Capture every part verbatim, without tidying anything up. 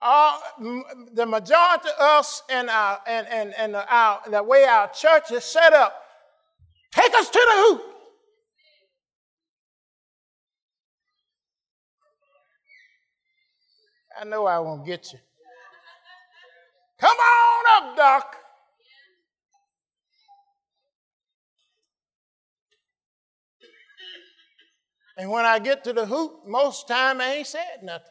All, the majority of us and, our, and, and, and our, the way our church is set up, take us to the hoop. I know I won't get you. Come on up, Doc. And when I get to the hoop, most time I ain't said nothing.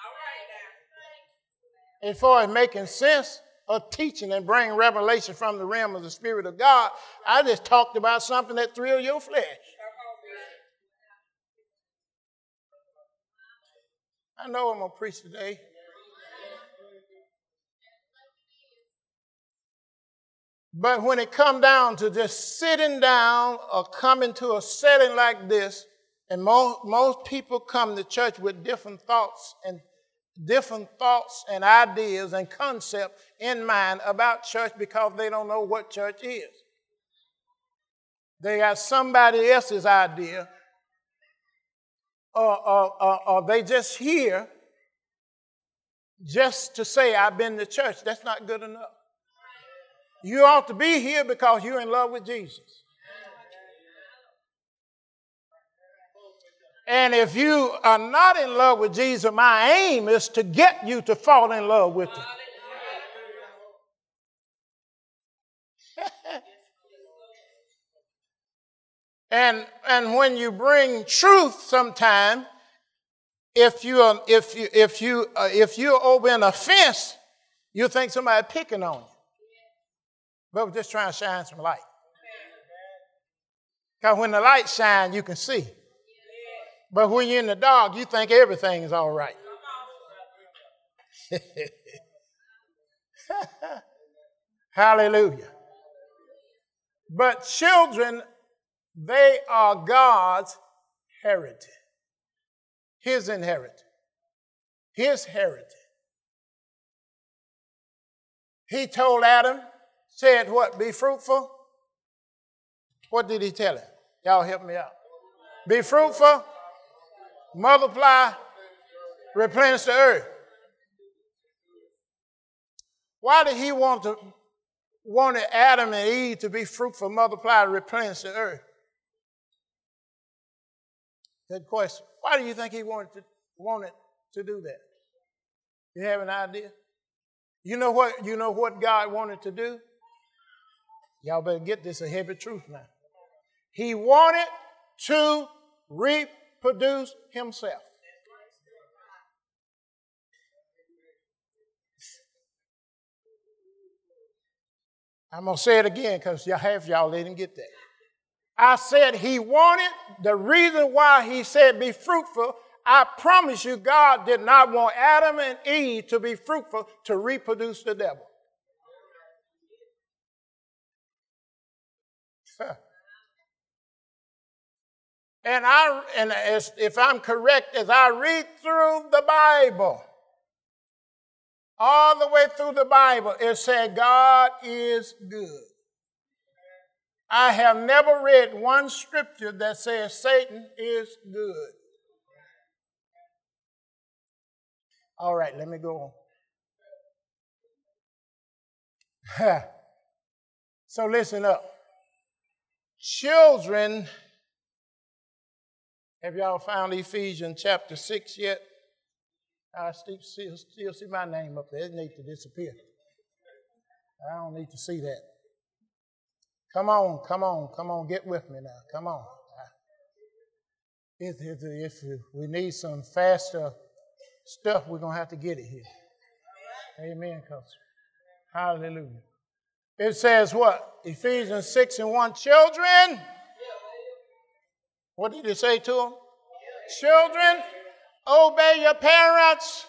As far as making sense of teaching and bringing revelation from the realm of the Spirit of God, I just talked about something that thrilled your flesh. I know I'm going to preach today. But when it come down to just sitting down or coming to a setting like this, and most, most people come to church with different thoughts and different thoughts and ideas and concepts in mind about church because they don't know what church is. They got somebody else's idea, or, or, or, or they just hear just to say, I've been to church. That's not good enough. You ought to be here because you're in love with Jesus. And if you are not in love with Jesus, my aim is to get you to fall in love with him. and and when you bring truth, sometime, if you are, if you if you uh, if you're over an offense, you think somebody picking on you. But we're just trying to shine some light. Because when the light shines, you can see. But when you're in the dark, you think everything is all right. Hallelujah. But children, they are God's heritage. His inheritance. His heritage. He told Adam, said what? Be fruitful. What did he tell him? Y'all help me out. Be fruitful. Multiply, replenish the earth. Why did he want to wanted Adam and Eve to be fruitful, multiply, and replenish the earth? Good question. Why do you think he wanted to wanted to do that? You have an idea? You know what? You know what God wanted to do? Y'all better get this a heavy truth now. He wanted to reap. Produce himself. I'm going to say it again because half of y'all didn't get that. I said he wanted, the reason why he said be fruitful, I promise you God did not want Adam and Eve to be fruitful to reproduce the devil. And I, and as, if I'm correct, as I read through the Bible, all the way through the Bible, it said God is good. I have never read one scripture that says Satan is good. All right, let me go on. So listen up. Children, have y'all found Ephesians chapter six yet? I still, still, still see my name up there. It needs to disappear. I don't need to see that. Come on, come on, come on. Get with me now. Come on. If, if, if we need some faster stuff, we're going to have to get it here. Amen, coach. Hallelujah. It says what? Ephesians six and one. Children. What did it say to them? Children, obey your parents.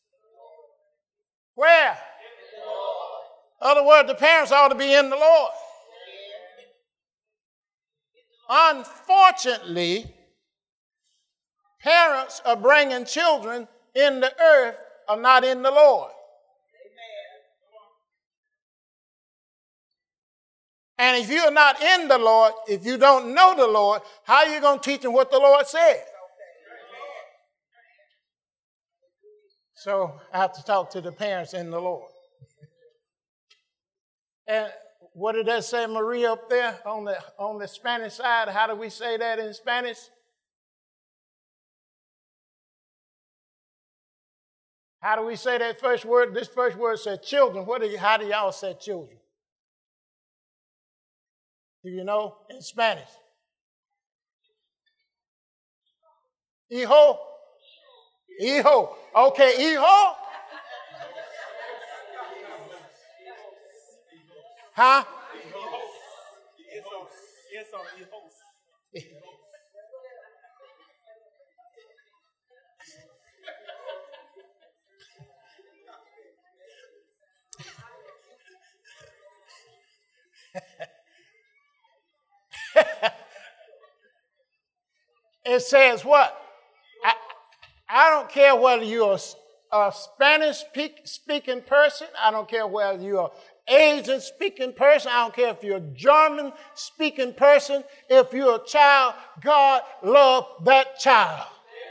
Where? In other words, the parents ought to be in the Lord. Unfortunately, parents are bringing children in the earth are not in the Lord. And if you're not in the Lord, if you don't know the Lord, how are you going to teach them what the Lord said? So I have to talk to the parents in the Lord. And what did that say, Maria, up there on the on the Spanish side? How do we say that in Spanish? How do we say that first word? This first word said children. What do you, how do y'all say children? Do you know in Spanish? Hijo. Hijo. Okay, hijo. Huh? It says what? I, I don't care whether you're a, a Spanish speak, speaking person. I don't care whether you're an Asian speaking person. I don't care if you're a German speaking person. If you're a child, God loved that child.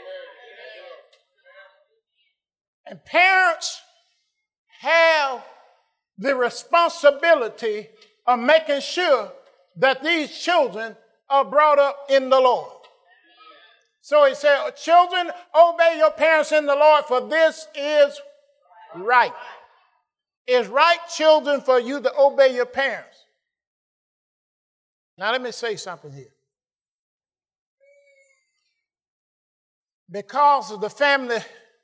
And parents have the responsibility of making sure that these children are brought up in the Lord. So he said, children, obey your parents in the Lord, for this is right. It's right, children, for you to obey your parents. Now let me say something here. Because of the family,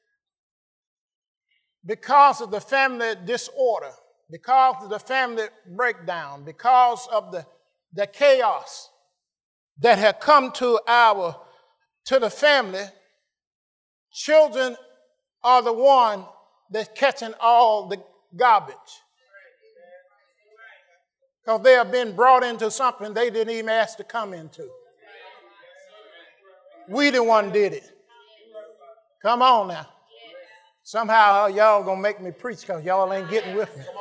because of the family disorder, because of the family breakdown, because of the, the chaos that had come to our to the family, children are the one that's catching all the garbage. Because they have been brought into something they didn't even ask to come into. We the one did it. Come on now. Somehow y'all gonna make me preach because y'all ain't getting with me.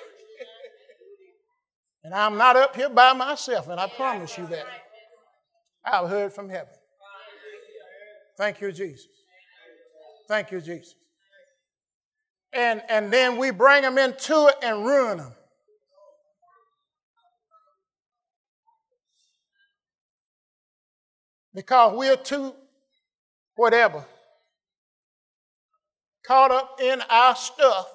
And I'm not up here by myself, and I promise you that. I've heard from heaven. Thank you, Jesus. Thank you, Jesus. And, and then we bring them into it and ruin them. Because we're too, whatever, caught up in our stuff,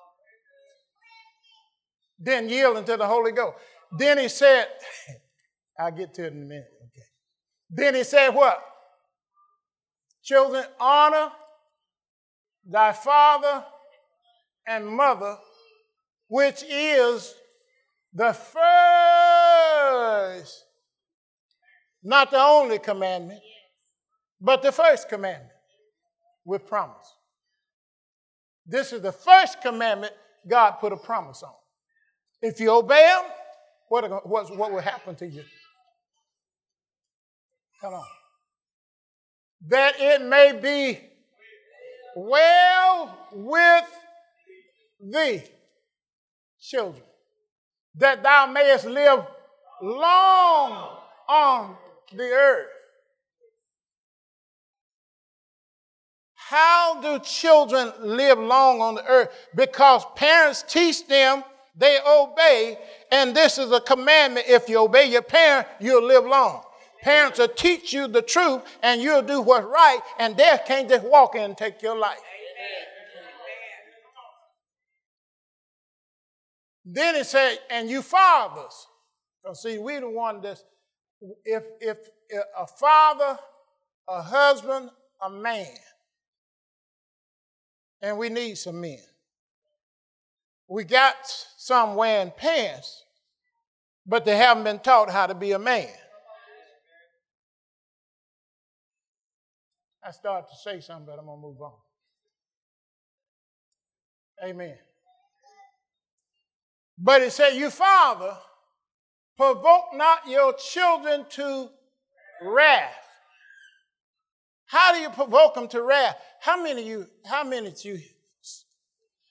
then yielding to the Holy Ghost. Then he said, I'll get to it in a minute. Okay. Then he said what? Children, honor thy father and mother, which is the first, not the only commandment, but the first commandment with promise. This is the first commandment God put a promise on. If you obey him, what, what, what will happen to you? Come on. That it may be well with thee, children, that thou mayest live long on the earth. How do children live long on the earth? Because parents teach them, they obey, and this is a commandment. If you obey your parent, you'll live long. Parents will teach you the truth, and you'll do what's right, and death can't just walk in and take your life. Amen. Then it said, and you fathers. So see, we the one that's, if, if a father, a husband, a man, and we need some men. We got some wearing pants, but they haven't been taught how to be a man. I started to say something, but I'm going to move on. Amen. But it said, you father, provoke not your children to wrath. How do you provoke them to wrath? How many of you, how many of you